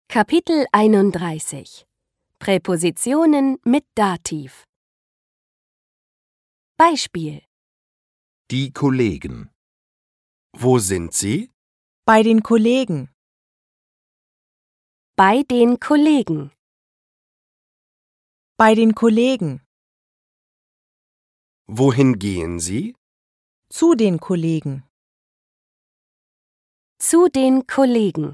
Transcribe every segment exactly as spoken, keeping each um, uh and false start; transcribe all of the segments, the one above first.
Kapitel einunddreißig. Präpositionen mit Dativ. Beispiel: Die Kollegen. Wo sind sie? Bei den Kollegen. Bei den Kollegen. Bei den Kollegen. Wohin gehen sie? Zu den Kollegen. Zu den Kollegen.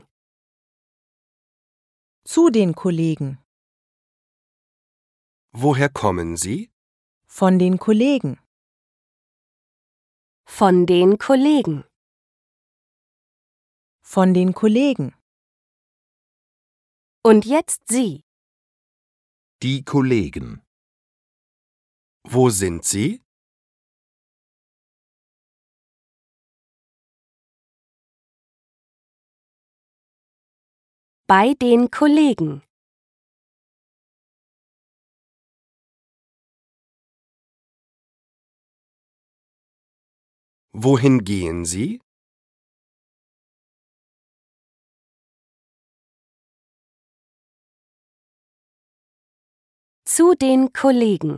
Zu den Kollegen. Woher kommen sie? Von den Kollegen. Von den Kollegen. Von den Kollegen. Und jetzt Sie. Die Kollegen. Wo sind sie? Bei den Kollegen. Wohin gehen sie? Zu den Kollegen.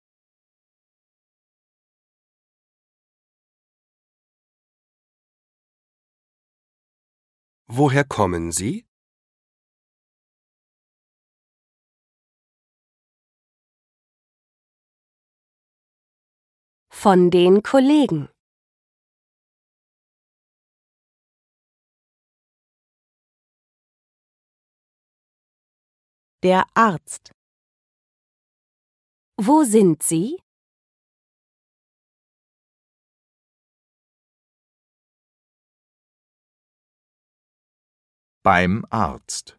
Woher kommen sie? Von den Kollegen. Der Arzt. Wo sind Sie? Beim Arzt.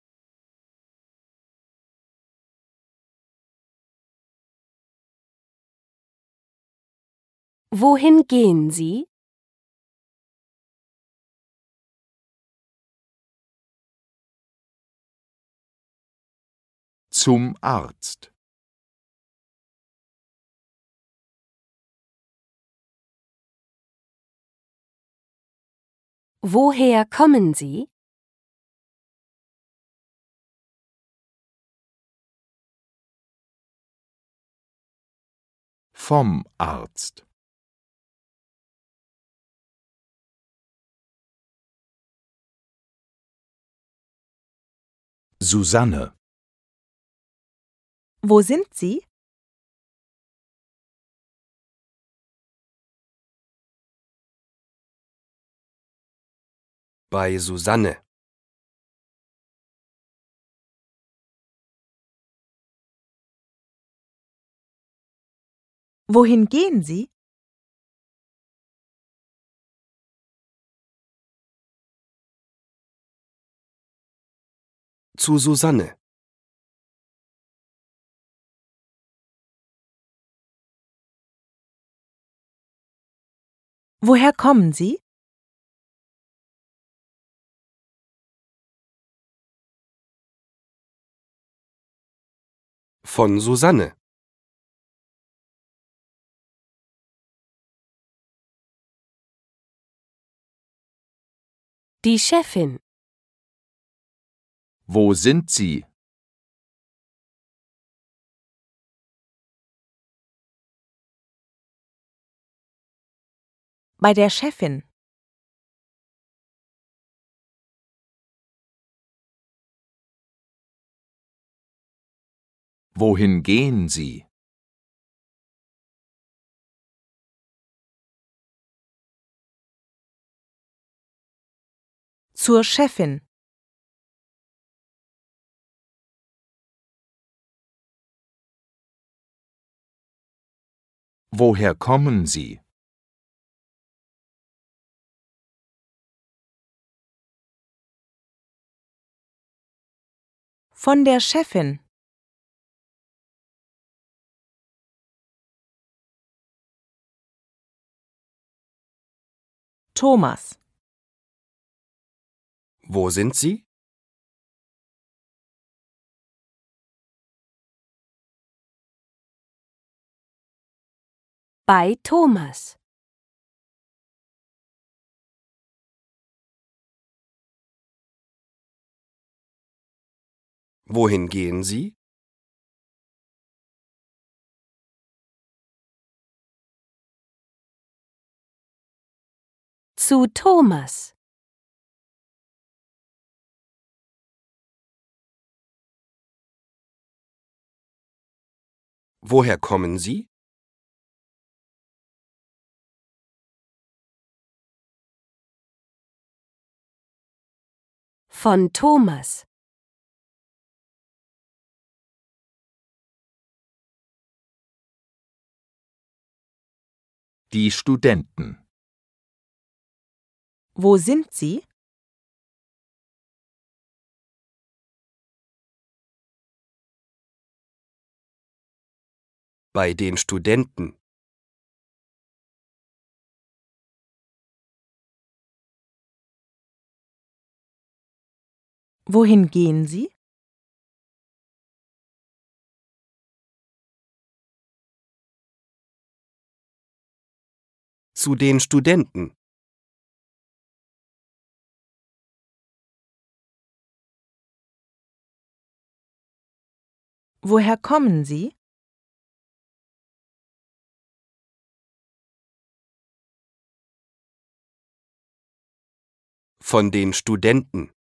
Wohin gehen Sie? Zum Arzt. Woher kommen Sie? Vom Arzt. Susanne. Wo sind Sie? Bei Susanne. Wohin gehen Sie? Zu Susanne. Woher kommen Sie? Von Susanne. Die Chefin. Wo sind sie? Bei der Chefin. Wohin gehen sie? Zur Chefin. Woher kommen sie? Von der Chefin. Thomas. Wo sind sie? Bei Thomas. Wohin gehen Sie? Zu Thomas. Woher kommen Sie? Von Thomas. Die Studenten. Wo sind Sie? Bei den Studenten. Wohin gehen Sie? Zu den Studenten. Woher kommen Sie? Von den Studenten.